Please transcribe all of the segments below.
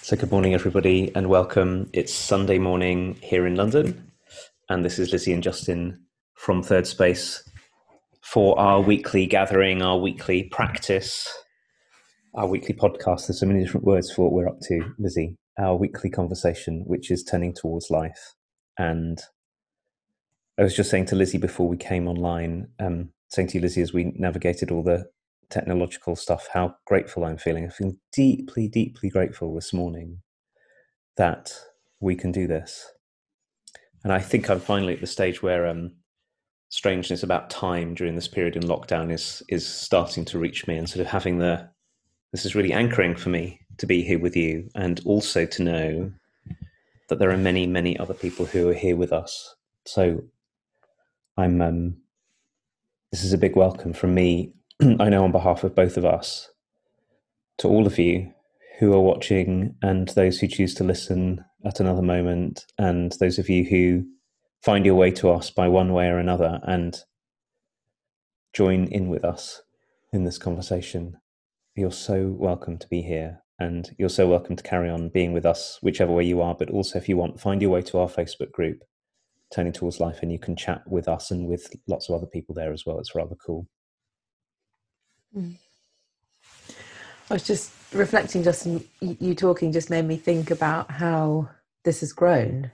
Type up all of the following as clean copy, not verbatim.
So good morning, everybody, and welcome. It's Sunday morning here in London, and this is Lizzie and Justin from Third Space for our weekly gathering, our weekly practice, our weekly podcast. There's so many different words for what we're up to, Lizzie. Our weekly conversation, which is turning towards life. And I was just saying to Lizzie before we came online, saying to you, Lizzie, as we navigated all the technological stuff, how grateful I'm feeling. I feel deeply, deeply grateful this morning that we can do this. And I think I'm finally at the stage where strangeness about time during this period in lockdown is starting to reach me, and sort of having this is really anchoring for me to be here with you, and also to know that there are many, many other people who are here with us. So I'm this is a big welcome from me, I know on behalf of both of us, to all of you who are watching and those who choose to listen at another moment, and those of you who find your way to us by one way or another and join in with us in this conversation. You're so welcome to be here, and you're so welcome to carry on being with us whichever way you are. But also, if you want, find your way to our Facebook group, Turning Towards Life, and you can chat with us and with lots of other people there as well. It's rather cool. I was just reflecting, Justin, you talking just made me think about how this has grown.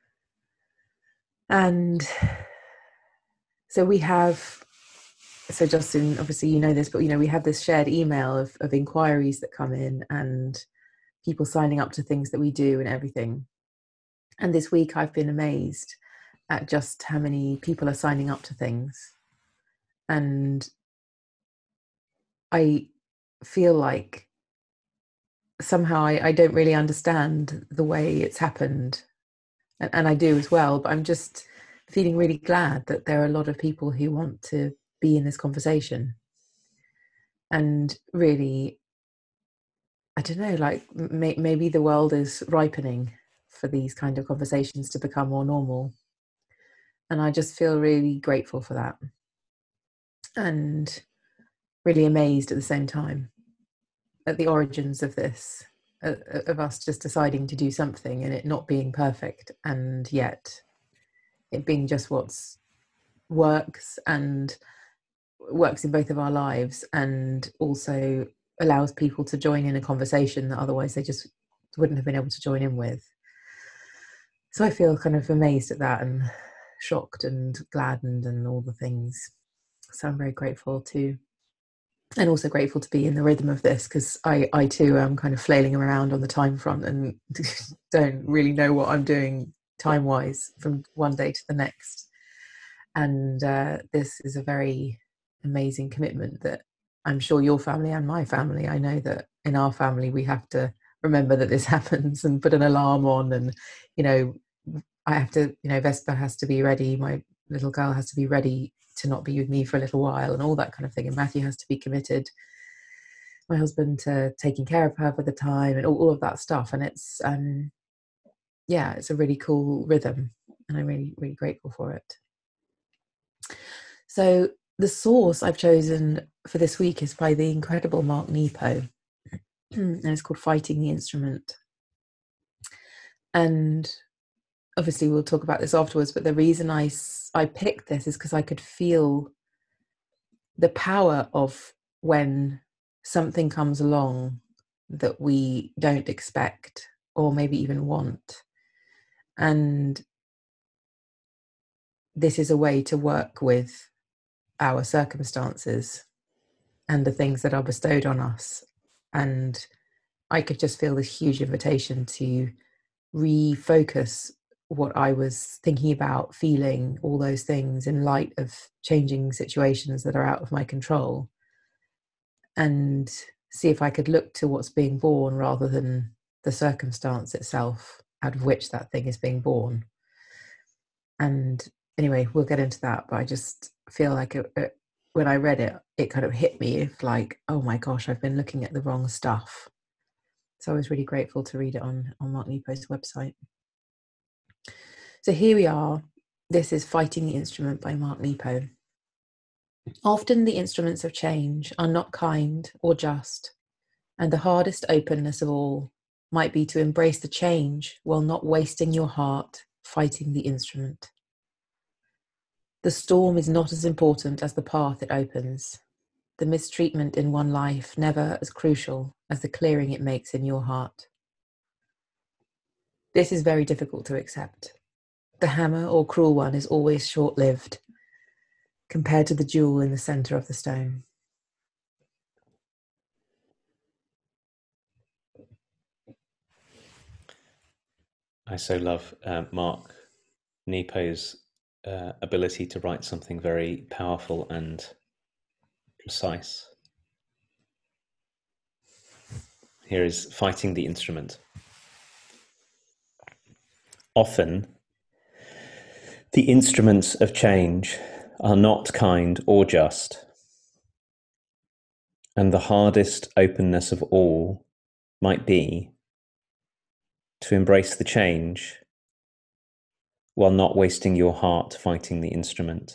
And so Justin, obviously you know this, but we have this shared email of inquiries that come in and people signing up to things that we do and everything. And this week I've been amazed at just how many people are signing up to things. And I feel like somehow I don't really understand the way it's happened, and I do as well, but I'm just feeling really glad that there are a lot of people who want to be in this conversation. And really, I don't know, like maybe the world is ripening for these kind of conversations to become more normal, and I just feel really grateful for that and really amazed at the same time at the origins of this, of us just deciding to do something and it not being perfect, and yet it being just what's works and works in both of our lives, and also allows people to join in a conversation that otherwise they just wouldn't have been able to join in with. So I feel kind of amazed at that and shocked and gladdened and all the things. So I'm very grateful too. And also grateful to be in the rhythm of this, because I too am kind of flailing around on the time front and don't really know what I'm doing time-wise from one day to the next. And this is a very amazing commitment that I'm sure your family and my family, I know that in our family we have to remember that this happens and put an alarm on, and I have to, Vespa has to be ready, my little girl has to be ready to not be with me for a little while and all that kind of thing, and Matthew has to be committed, my husband, to taking care of her for the time and all of that stuff. And it's it's a really cool rhythm, and I'm really, really grateful for it. So the source I've chosen for this week is by the incredible Mark Nepo, and it's called Fighting the Instrument. And obviously we'll talk about this afterwards, but the reason I picked this is because I could feel the power of when something comes along that we don't expect or maybe even want. And this is a way to work with our circumstances and the things that are bestowed on us. And I could just feel this huge invitation to refocus what I was thinking about, feeling, all those things in light of changing situations that are out of my control, and see if I could look to what's being born rather than the circumstance itself out of which that thing is being born. And anyway, we'll get into that, but I just feel like when I read it, it kind of hit me if like, oh my gosh, I've been looking at the wrong stuff. So I was really grateful to read it on Mark Nepo's website. So here we are. This is Fighting the Instrument by Mark Nepo. Often the instruments of change are not kind or just, and the hardest openness of all might be to embrace the change while not wasting your heart fighting the instrument. The storm is not as important as the path it opens. The mistreatment in one life never as crucial as the clearing it makes in your heart. This is very difficult to accept. The hammer or cruel one is always short-lived compared to the jewel in the center of the stone. I so love Mark Nepo's ability to write something very powerful and precise. Here is fighting the instrument. Often, the instruments of change are not kind or just, and the hardest openness of all might be to embrace the change while not wasting your heart fighting the instrument.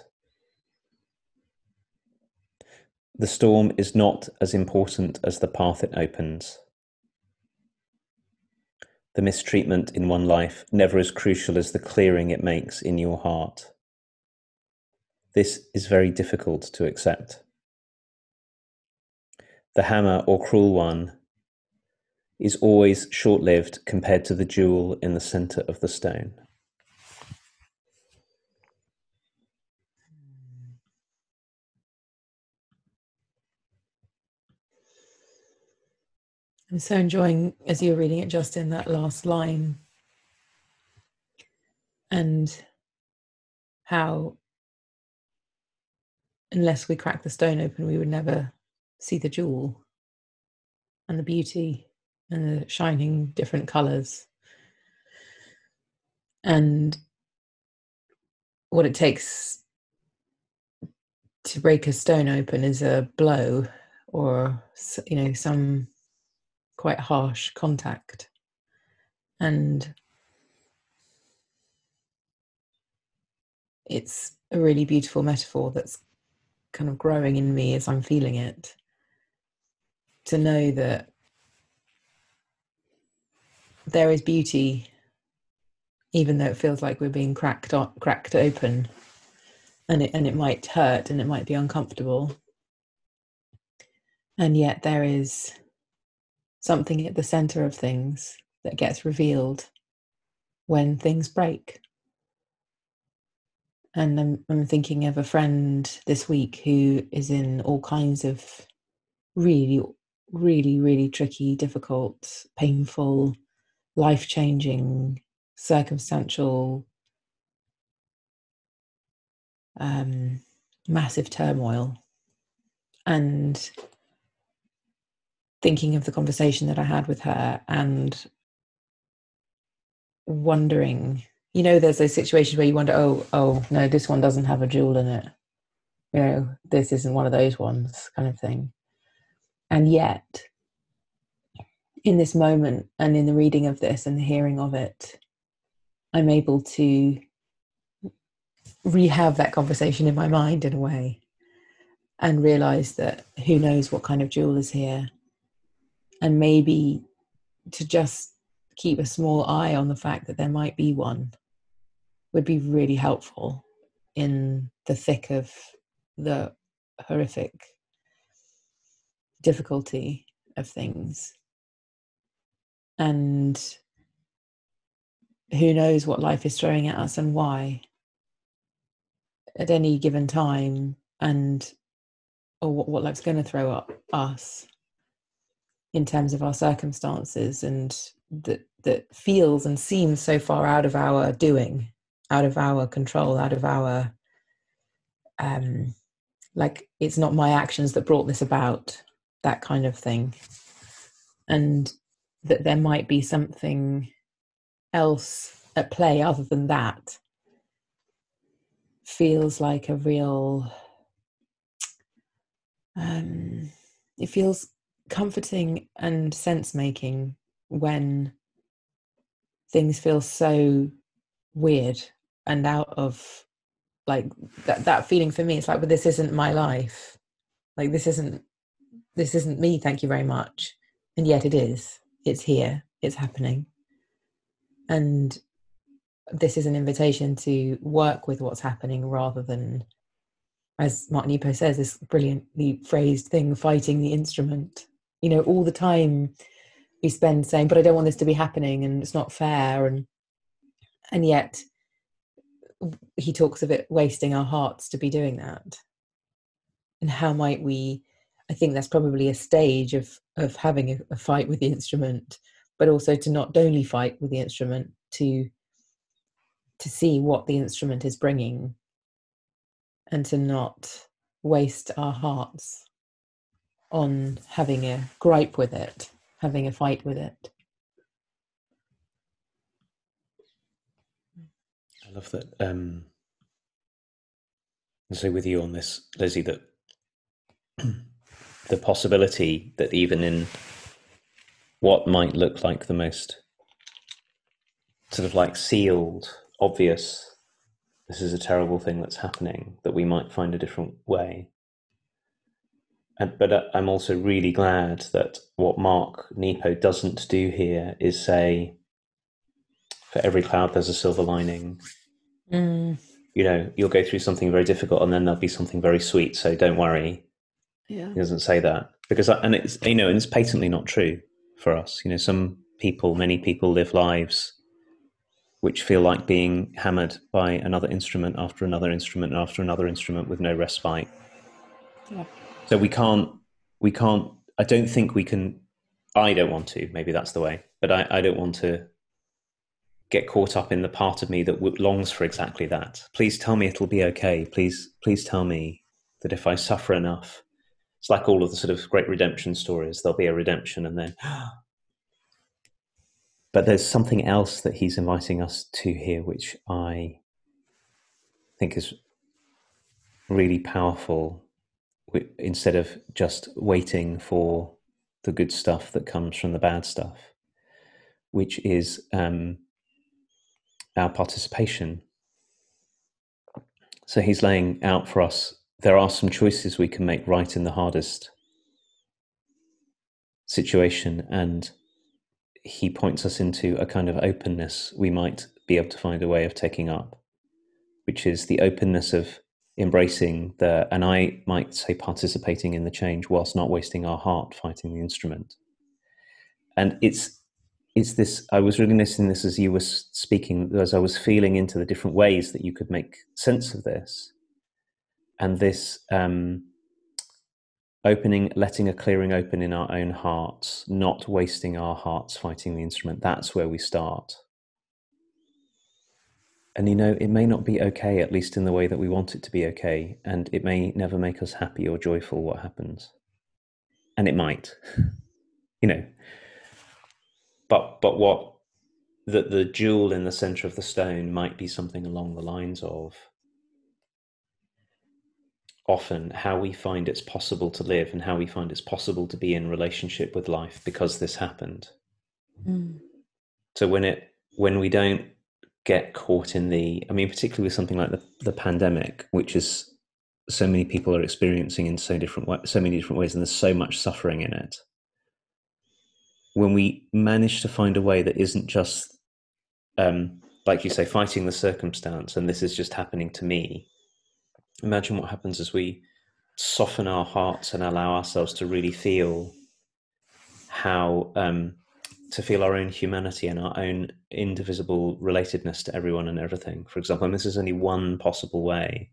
The storm is not as important as the path it opens. The mistreatment in one life never as crucial as the clearing it makes in your heart. This is very difficult to accept. The hammer or cruel one is always short-lived compared to the jewel in the center of the stone. I'm so enjoying, as you were reading it, Justin, that last line, and how unless we crack the stone open, we would never see the jewel and the beauty and the shining different colors. And what it takes to break a stone open is a blow or, some quite harsh contact. And it's a really beautiful metaphor that's kind of growing in me as I'm feeling it, to know that there is beauty even though it feels like we're being cracked open, and it might hurt and it might be uncomfortable, and yet there is something at the center of things that gets revealed when things break. And I'm thinking of a friend this week who is in all kinds of really, really, really tricky, difficult, painful, life-changing, circumstantial, massive turmoil. And thinking of the conversation that I had with her and wondering, there's those situations where you wonder, oh no, this one doesn't have a jewel in it. This isn't one of those ones, kind of thing. And yet, in this moment and in the reading of this and the hearing of it, I'm able to re-have that conversation in my mind in a way and realize that who knows what kind of jewel is here. And maybe to just keep a small eye on the fact that there might be one would be really helpful in the thick of the horrific difficulty of things. And who knows what life is throwing at us and why at any given time, or what life's going to throw at us in terms of our circumstances, and that feels and seems so far out of our doing, out of our control, out of our like it's not my actions that brought this about, that kind of thing. And that there might be something else at play other than that feels like a real it feels comforting and sense making when things feel so weird and out of, like, that feeling for me. It's like, but this isn't my life, like this isn't me, thank you very much, and yet it's here, it's happening. And this is an invitation to work with what's happening rather than, as Mark Nepo says, this brilliantly phrased thing, fighting the instrument. You know, all the time we spend saying, but I don't want this to be happening and it's not fair. And yet he talks of it wasting our hearts to be doing that. And how might we, I think that's probably a stage of having a fight with the instrument, but also to not only fight with the instrument, to see what the instrument is bringing and to not waste our hearts on having a gripe with it, having a fight with it. I love that. So with you on this, Lizzie, that the possibility that even in what might look like the most sort of like sealed, obvious, this is a terrible thing that's happening, that we might find a different way. But I'm also really glad that what Mark Nepo doesn't do here is say, for every cloud there's a silver lining. You know, you'll go through something very difficult and then there'll be something very sweet, so don't worry. Yeah. He doesn't say that, because, and it's, you know, and it's patently not true for us. You know, many people live lives which feel like being hammered by another instrument after another instrument after another instrument with no respite. Yeah. So we can't, I don't think we can, I don't want to, maybe that's the way, but I don't want to get caught up in the part of me that longs for exactly that. Please tell me it'll be okay. Please tell me that if I suffer enough, it's like all of the sort of great redemption stories, there'll be a redemption and then, but there's something else that he's inviting us to here, which I think is really powerful. Instead of just waiting for the good stuff that comes from the bad stuff, which is our participation. So he's laying out for us, there are some choices we can make right in the hardest situation, and he points us into a kind of openness we might be able to find a way of taking up, which is the openness of embracing and I might say participating in the change whilst not wasting our heart fighting the instrument. And it's this, I was really listening to this as you were speaking, as I was feeling into the different ways that you could make sense of this. And this opening, letting a clearing open in our own hearts, not wasting our hearts fighting the instrument, that's where we start. And, you know, it may not be okay, at least in the way that we want it to be okay. And it may never make us happy or joyful what happens. And it might, you know. But what the jewel in the center of the stone might be something along the lines of often how we find it's possible to live and how we find it's possible to be in relationship with life because this happened. So when we don't get caught in I mean, particularly with something like the pandemic, which is so many people are experiencing in so many different ways, and there's so much suffering in it. When we manage to find a way that isn't just, like you say, fighting the circumstance, and this is just happening to me. Imagine what happens as we soften our hearts and allow ourselves to really feel how, to feel our own humanity and our own indivisible relatedness to everyone and everything. For example, and this is only one possible way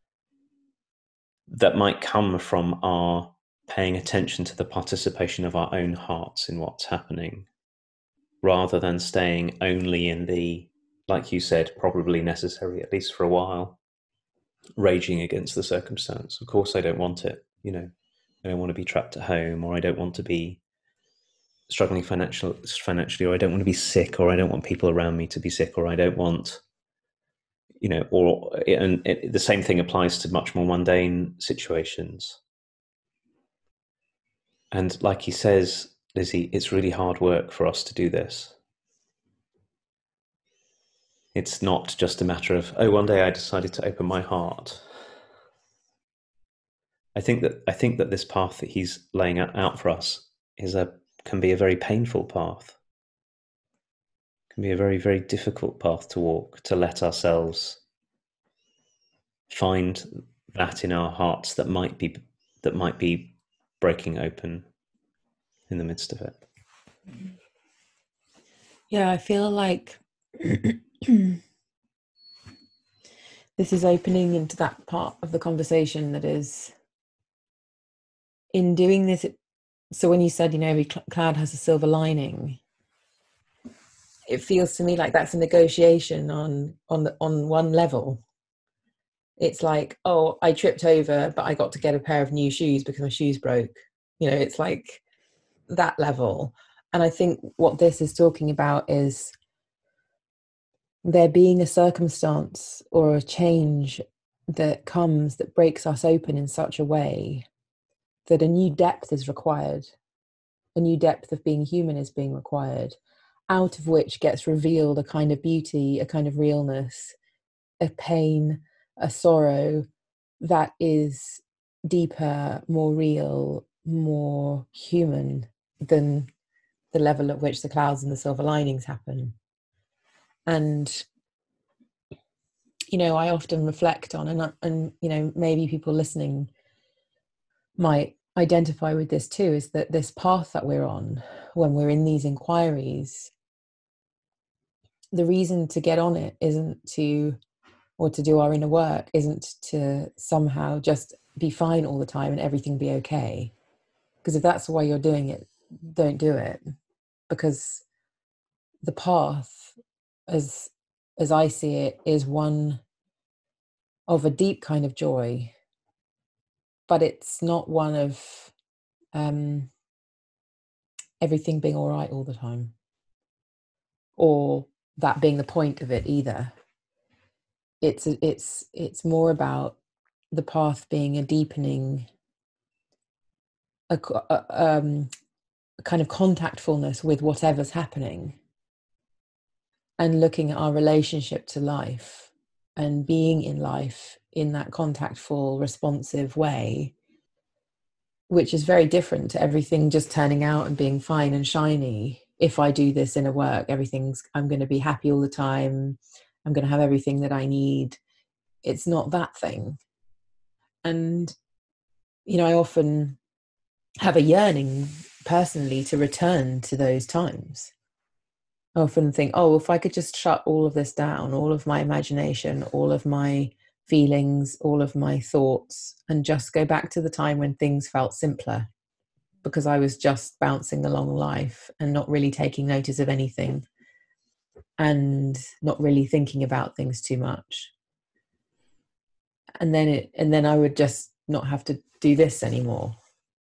that might come from our paying attention to the participation of our own hearts in what's happening, rather than staying only in the, like you said, probably necessary, at least for a while, raging against the circumstance. Of course, I don't want it. You know, I don't want to be trapped at home, or I don't want to be struggling financially, or I don't want to be sick, or I don't want people around me to be sick, or I don't want, you know, the same thing applies to much more mundane situations. And like he says, Lizzie, it's really hard work for us to do this. It's not just a matter of, oh, one day I decided to open my heart. I think that this path that he's laying out for us can be a very painful path. can be a very, very difficult path to walk, to let ourselves find that in our hearts that might be breaking open in the midst of it. Yeah, I feel like this is opening into that part of the conversation that is, in doing this, so when you said, every cloud has a silver lining, it feels to me like that's a negotiation on one level. It's like, oh, I tripped over, but I got to get a pair of new shoes because my shoes broke. It's like that level. And I think what this is talking about is there being a circumstance or a change that comes that breaks us open in such a way that a new depth is required. A new depth of being human is being required, out of which gets revealed a kind of beauty, a kind of realness, a pain, a sorrow that is deeper, more real, more human than the level at which the clouds and the silver linings happen. And I often reflect on, and maybe people listening might identify with this too, is that this path that we're on, when we're in these inquiries, the reason to get on it isn't to, or to do our inner work, isn't to somehow just be fine all the time and everything be okay. Because if that's why you're doing it, don't do it. Because the path, as I see it, is one of a deep kind of joy, but it's not one of everything being all right all the time, or that being the point of it either. It's more about the path being a deepening, a kind of contactfulness with whatever's happening, and looking at our relationship to life and being in life in that contactful, responsive way, which is very different to everything just turning out and being fine and shiny. If I do this inner work, I'm going to be happy all the time. I'm going to have everything that I need. It's not that thing. And, I often have a yearning personally to return to those times. I often think, oh, if I could just shut all of this down, all of my imagination, all of my feelings, all of my thoughts, and just go back to the time when things felt simpler, because I was just bouncing along life and not really taking notice of anything and not really thinking about things too much. And then I would just not have to do this anymore.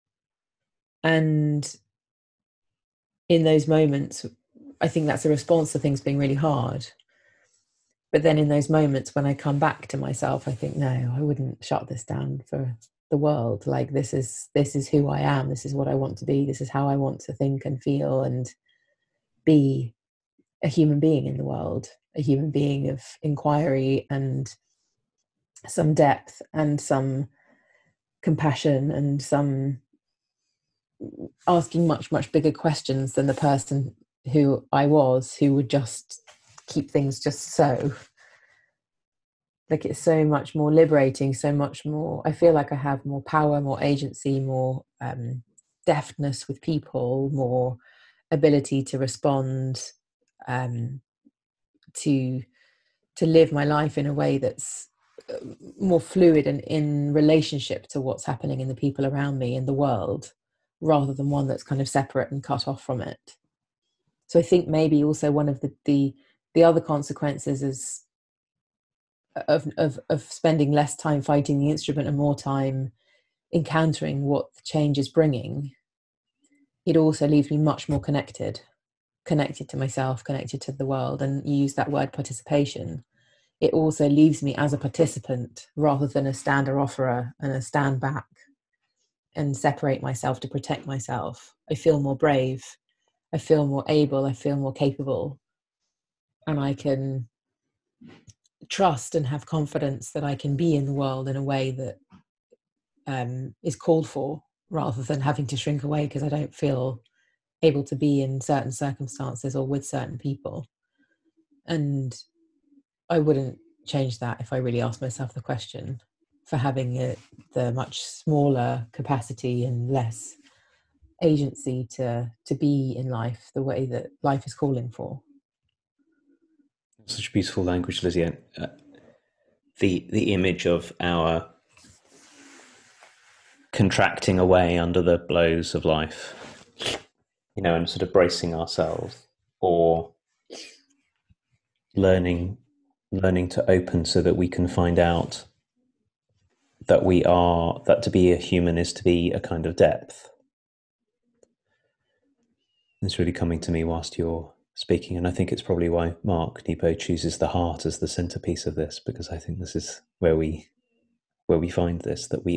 And in those moments, I think that's a response to things being really hard. But then in those moments when I come back to myself, I think, no, I wouldn't shut this down for the world. Like, this is who I am. This is what I want to be. This is how I want to think and feel and be a human being in the world, a human being of inquiry and some depth and some compassion and some asking much, much bigger questions than the person who I was, who would just keep things just so. Like, it's so much more liberating, so much more, I feel like I have more power, more agency, more deftness with people, more ability to respond, to live my life in a way that's more fluid and in relationship to what's happening in the people around me in the world, rather than one that's kind of separate and cut off from it. So I think maybe also one of the other consequences is of spending less time fighting the instrument and more time encountering what the change is bringing. It also leaves me much more connected to myself, connected to the world. And you use that word participation. It also leaves me as a participant rather than a stander offerer and a stand back and separate myself to protect myself. I feel more brave. I feel more able. I feel more capable. And I can trust and have confidence that I can be in the world in a way that is called for, rather than having to shrink away because I don't feel able to be in certain circumstances or with certain people. And I wouldn't change that if I really asked myself the question, for having the much smaller capacity and less agency to be in life the way that life is calling for. Such beautiful language, Lizzie. The image of our contracting away under the blows of life, and sort of bracing ourselves, or learning to open so that we can find out that to be a human is to be a kind of depth. It's really coming to me whilst you're speaking, and I think it's probably why Mark Nepo chooses the heart as the centerpiece of this, because I think this is where we find this, that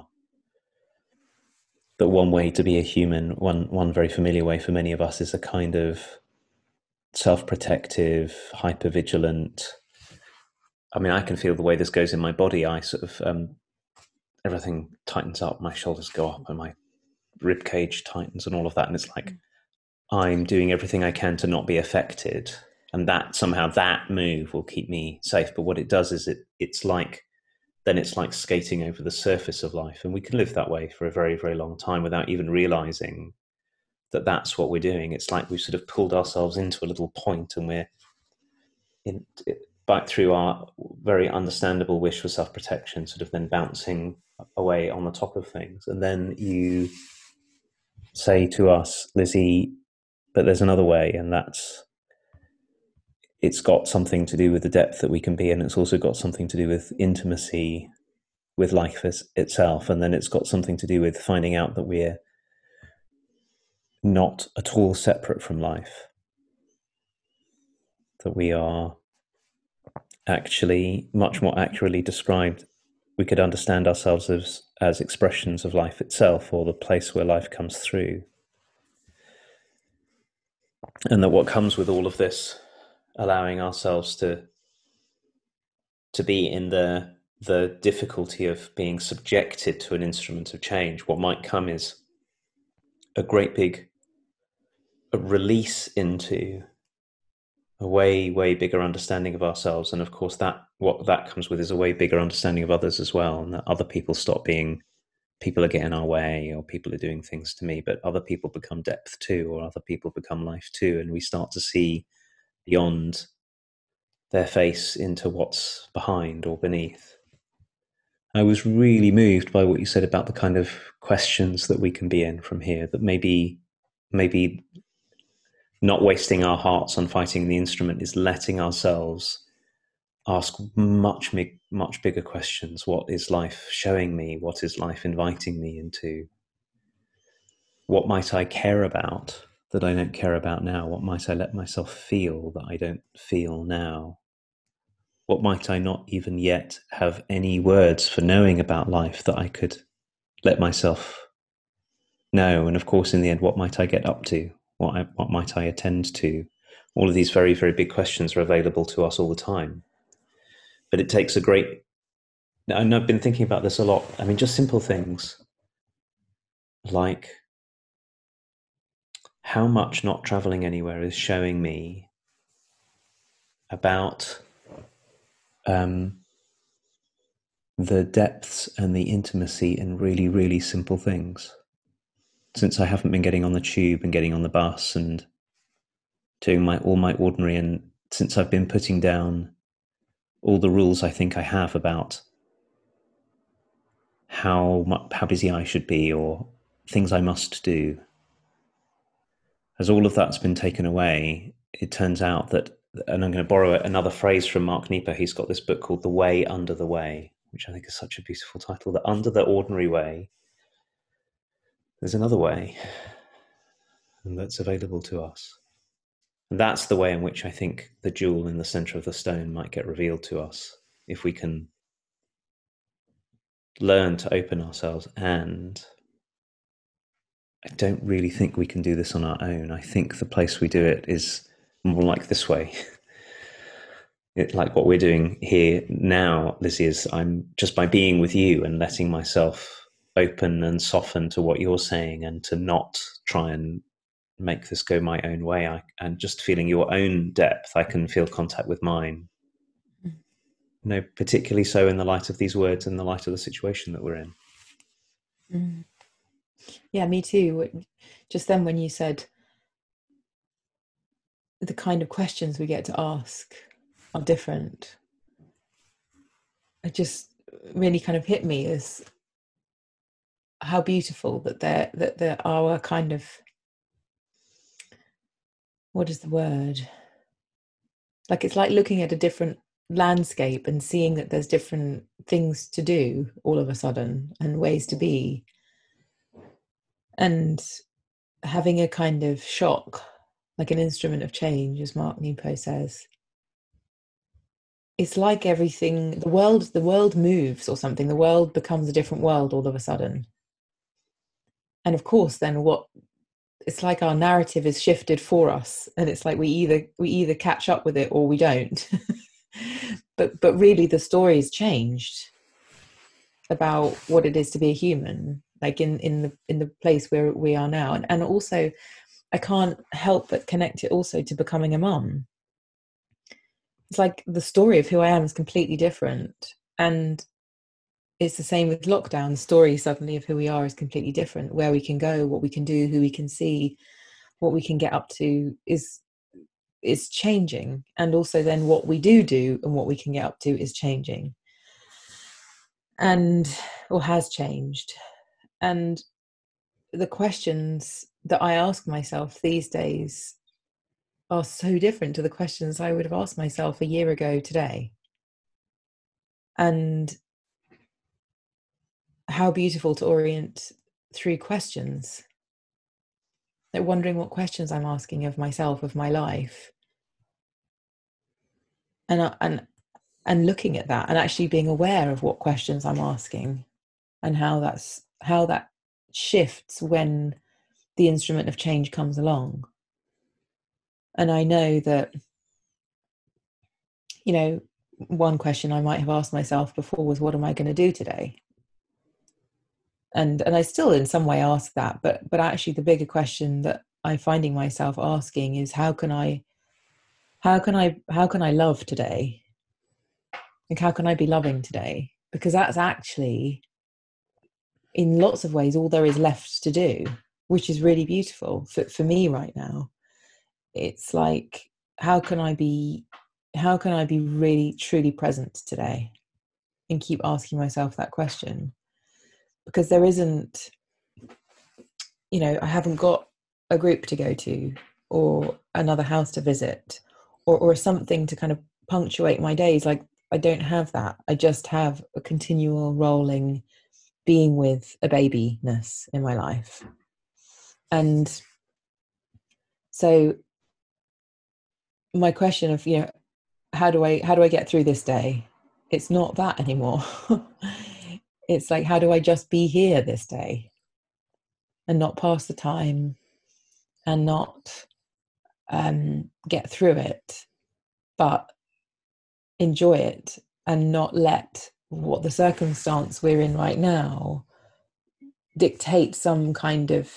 one way to be a human, one very familiar way for many of us, is a kind of self-protective, hyper-vigilant. I mean, I can feel the way this goes in my body. I sort of everything tightens up, my shoulders go up, and my rib cage tightens, and all of that. And it's like I'm doing everything I can to not be affected, and that somehow that move will keep me safe. But what it does is it's like skating over the surface of life, and we can live that way for a very, very long time without even realizing that that's what we're doing. It's like we've sort of pulled ourselves into a little point, and we're back through our very understandable wish for self-protection, sort of then bouncing away on the top of things. And then you say to us, Lizzie, but there's another way, and it's got something to do with the depth that we can be, and it's also got something to do with intimacy with life itself, and then it's got something to do with finding out that we're not at all separate from life, that we are actually much more accurately described. We could understand ourselves as expressions of life itself, or the place where life comes through. And that what comes with all of this, allowing ourselves to be in the difficulty of being subjected to an instrument of change, what might come is a great big release into a way, way bigger understanding of ourselves. And of course, what that comes with is a way bigger understanding of others as well, and that other people stop being people are getting our way, or people are doing things to me, but other people become depth too, or other people become life too, and we start to see beyond their face into what's behind or beneath. I was really moved by what you said about the kind of questions that we can be in from here, that maybe not wasting our hearts on fighting the instrument is letting ourselves ask much bigger questions. What is life showing me? What is life inviting me into? What might I care about that I don't care about now? What might I let myself feel that I don't feel now? What might I not even yet have any words for knowing about life that I could let myself know? And of course, in the end, what might I get up to? What might I attend to? All of these very, very big questions are available to us all the time. But it takes and I've been thinking about this a lot. I mean, just simple things like how much not traveling anywhere is showing me about the depths and the intimacy in really, really simple things. Since I haven't been getting on the tube and getting on the bus and doing all my ordinary, and since I've been putting down all the rules I think I have about how busy I should be or things I must do, as all of that's been taken away, it turns out that, and I'm going to borrow another phrase from Mark Nepo, he's got this book called The Way Under the Way, which I think is such a beautiful title, that under the ordinary way, there's another way, and that's available to us. And that's the way in which I think the jewel in the center of the stone might get revealed to us, if we can learn to open ourselves. And I don't really think we can do this on our own. I think the place we do it is more like this way. Like what we're doing here now, Lizzie, is I'm just by being with you and letting myself open and soften to what you're saying, and to not try and make this go my own way. And just feeling your own depth, I can feel contact with mine. Particularly so in the light of these words, in the light of the situation that we're in. Yeah, me too. Just then when you said the kind of questions we get to ask are different, it just really kind of hit me as how beautiful that there are a kind of, what is the word? Like, it's like looking at a different landscape and seeing that there's different things to do all of a sudden and ways to be, and having a kind of shock, like an instrument of change, as Mark Nepo says. It's like everything, the world moves or something. The world becomes a different world all of a sudden. And of course, then it's like our narrative is shifted for us, and it's like we either catch up with it or we don't. but really the story's changed about what it is to be a human, like in the place where we are now. And also I can't help but connect it also to becoming a mum. It's like the story of who I am is completely different, and it's the same with lockdown. The story suddenly of who we are is completely different. Where we can go, what we can do, who we can see, what we can get up to is changing. And also then what we do and what we can get up to is changing, or has changed. And the questions that I ask myself these days are so different to the questions I would have asked myself a year ago today. And how beautiful to orient through questions, like wondering what questions I'm asking of myself, of my life, and looking at that and actually being aware of what questions I'm asking, and how that shifts when the instrument of change comes along. And I know that, one question I might have asked myself before was, what am I going to do today? And I still in some way ask that, but actually the bigger question that I'm finding myself asking is, how can I love today? Like, how can I be loving today? Because that's actually, in lots of ways, all there is left to do, which is really beautiful for me right now. It's like, how can I be really truly present today, and keep asking myself that question? Because there isn't, I haven't got a group to go to, or another house to visit, or something to kind of punctuate my days. Like, I don't have that. I just have a continual rolling being with a babyness in my life. And so my question of, how do I get through this day? It's not that anymore. It's like, how do I just be here this day and not pass the time, and not get through it, but enjoy it, and not let what the circumstance we're in right now dictate some kind of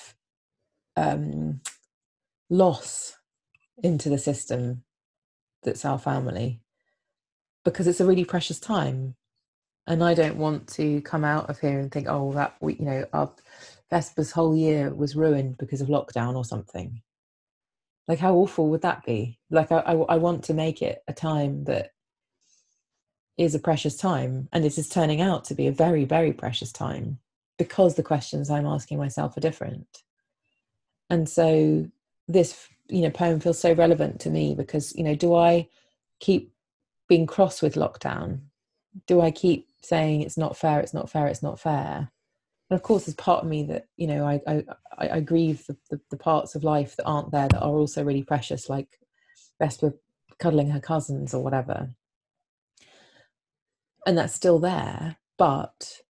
loss into the system that's our family, because it's a really precious time. And I don't want to come out of here and think, oh, that we, our Vesper's whole year was ruined because of lockdown or something. Like, how awful would that be? Like, I want to make it a time that is a precious time, and it is turning out to be a very, very precious time, because the questions I'm asking myself are different. And so this, poem feels so relevant to me, because, do I keep being cross with lockdown? Do I keep saying it's not fair, it's not fair, it's not fair? And of course, there's part of me that, I grieve the parts of life that aren't there, that are also really precious, like Vesper cuddling her cousins or whatever. And that's still there. But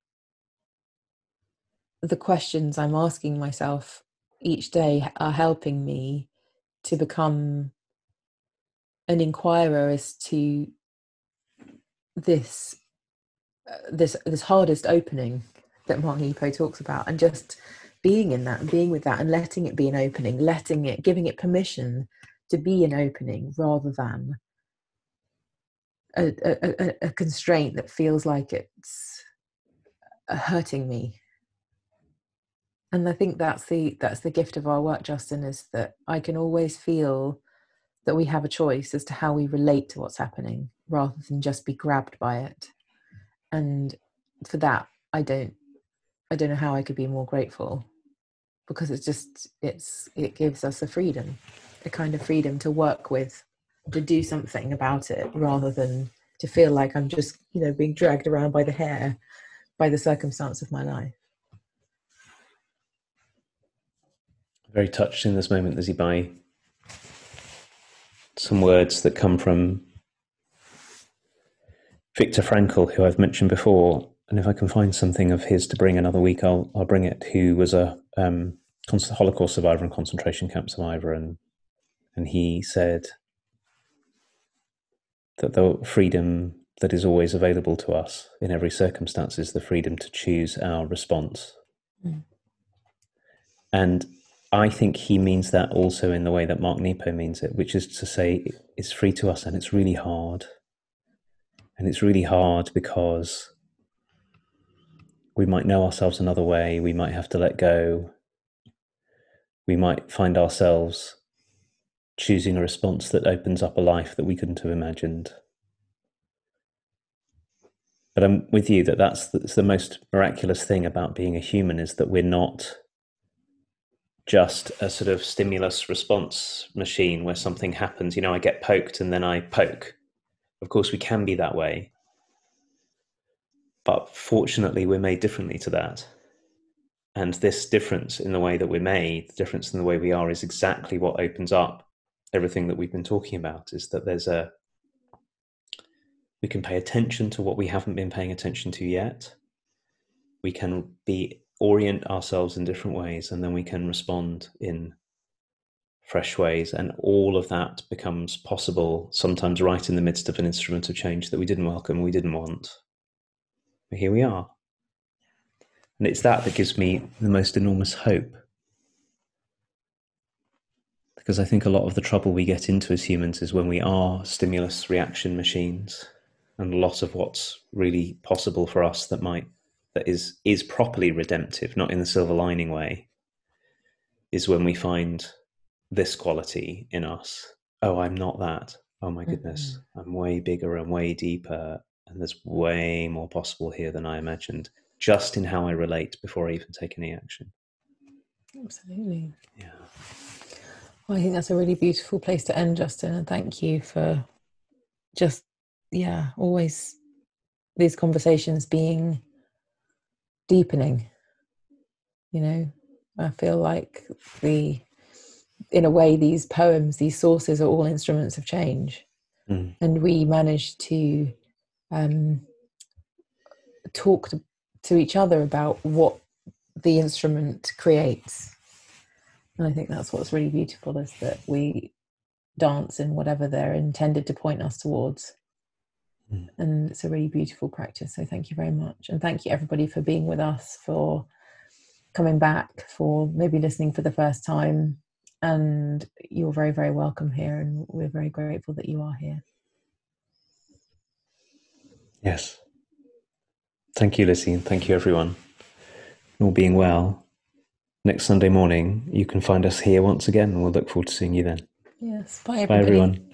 the questions I'm asking myself each day are helping me to become an inquirer as to this hardest opening that Mark Nepo talks about, and just being in that and being with that and letting it be an opening, giving it permission to be an opening rather than a constraint that feels like it's hurting me. And I think that's the gift of our work, Justin, is that I can always feel that we have a choice as to how we relate to what's happening rather than just be grabbed by it. And for that, I don't know how I could be more grateful, because it gives us a kind of freedom to work with, to do something about it rather than to feel like I'm just, being dragged around by the hair by the circumstance of my life. Very touched in this moment, Lizzie, by some words that come from Viktor Frankl, who I've mentioned before. And if I can find something of his to bring another week, I'll bring it. Who was a Holocaust survivor and concentration camp survivor, and he said that the freedom that is always available to us in every circumstance is the freedom to choose our response. Mm. And I think he means that also in the way that Mark Nepo means it, which is to say it's free to us, and it's really hard. And it's really hard because we might know ourselves another way. We might have to let go. We might find ourselves choosing a response that opens up a life that we couldn't have imagined. But I'm with you that's the most miraculous thing about being a human, is that we're not just a sort of stimulus response machine where something happens. I get poked and then I poke. Of course, we can be that way. But fortunately, we're made differently to that. And this difference in the way that we're made, the difference in the way we are, is exactly what opens up everything that we've been talking about, is that we can pay attention to what we haven't been paying attention to yet. We can orient ourselves in different ways, and then we can respond in fresh ways. And all of that becomes possible sometimes right in the midst of an instrument of change that we didn't welcome, we didn't want. But here we are. And it's that gives me the most enormous hope. Because I think a lot of the trouble we get into as humans is when we are stimulus reaction machines. And a lot of what's really possible for us that is properly redemptive, not in the silver lining way, is when we find this quality in us. Oh, I'm not that. Oh my goodness, I'm way bigger and way deeper, and there's way more possible here than I imagined, just in how I relate before I even take any action. Absolutely. Yeah. Well, I think that's a really beautiful place to end, Justin, and thank you for just, always these conversations being deepening. I feel like in a way, these poems, these sources are all instruments of change. And we manage to talk to each other about what the instrument creates. And I think that's what's really beautiful, is that we dance in whatever they're intended to point us towards. And it's a really beautiful practice. So thank you very much. And thank you, everybody, for being with us, for coming back, for maybe listening for the first time. And you're very, very welcome here. And we're very grateful that you are here. Yes. Thank you, Lizzie, and thank you, everyone. All being well, next Sunday morning, you can find us here once again, and we'll look forward to seeing you then. Yes. Bye, everybody. Bye, everyone.